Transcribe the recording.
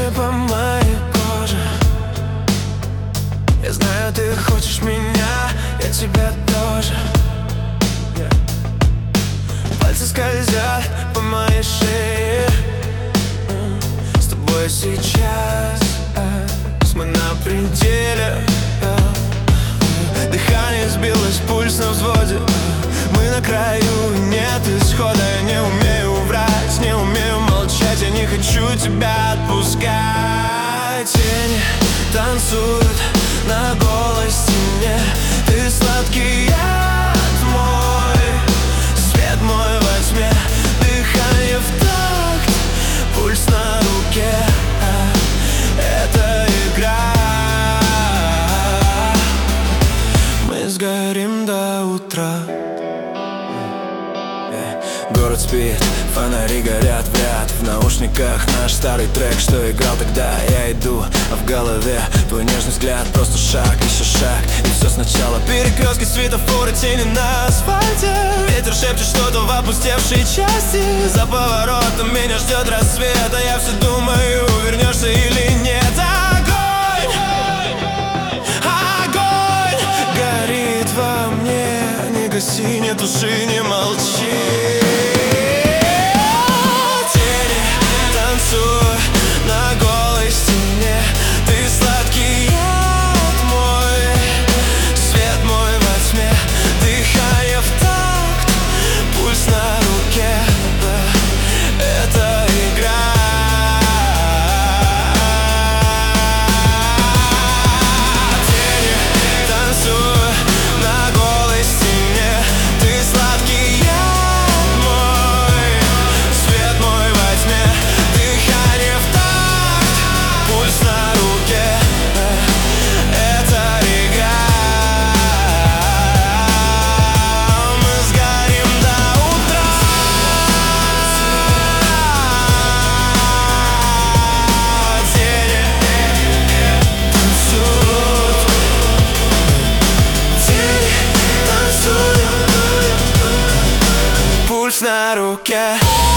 тени по моей коже. Я знаю, ты хочешь меня, я тебя тоже. Пальцы скользят по моей шее. С тобой сейчас мы на пределе. Дыхание сбилось, пульс на взводе. Мы на краю, нет исхода. Я не умею врать, не умею молчать. Я не хочу тебя отпускать. Тени танцуют на голой стене. Ты сладкий яд мой, свет мой во тьме. Дыхание в такт, пульс на руке. Это игра. Мы сгорим до утра. Город спит, фонари горят в ряд. В наушниках наш старый трек, что играл тогда. Я иду, а в голове твой нежный взгляд. Просто шаг, еще шаг, и все сначала. Перекрестки, светофоры, тени на асфальте. Ветер шепчет что-то в опустевшей части. За поворотом меня ждет рассвет, а я все думаю, вернешься или нет. Огонь, огонь горит во мне. Не гаси, не туши, не молчи. На голой стене. Ты сладкий яд мой, свет мой во тьме. Дыхание в такт, пульс на руке. Это игра. Тени танцуют на голой стене. Ты сладкий яд мой, свет мой во тьме. Пульс на руке, это игра. Мы сгорим до утра. Тени танцуют, тени танцуют. Пульс на руке.